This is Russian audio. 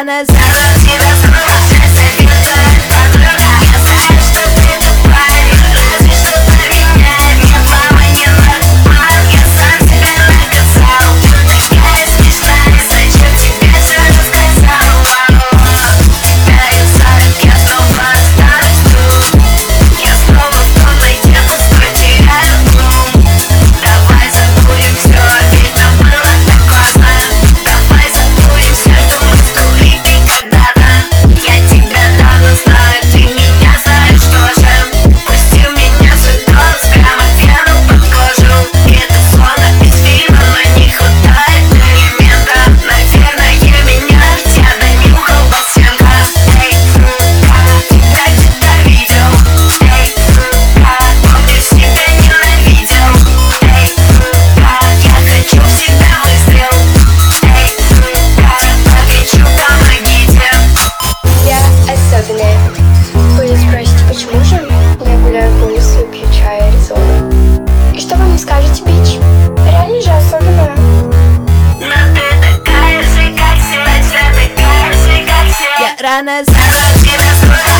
рано зову тебя слушать советы подруга. Я знаю, что ты тупая, разве что поменяй мне поманила. Я сам тебя наказал, такая смешная, зачем тебе все рассказал? Даю 40, я снова останусь тут. Я снова в том найде пустой теряю дом. Давай забудем все, ведь нам было так классно. Давай забудем все, что мы втулили когда-то. Я тебя давно знаю, ты меня знаешь тоже. Пусти в меня свой голос, прямо вену под кожу. Это словно из фильма, но не хватает элементов. Наверное, меня я донюхал Басенко. Эй, тебя где-то видел. Эй, помню, себя ненавидел. Эй, я хочу в себя выстрел. Эй, покричу, помогите. Я особенная. Вы спросите, почему же я гуляю по лесу и пью чай Аризону? И что вы мне скажете, бич? Реально же особенная. Но ты такая же, как все, точно такая же, как все. Я рано зову тебя слушать.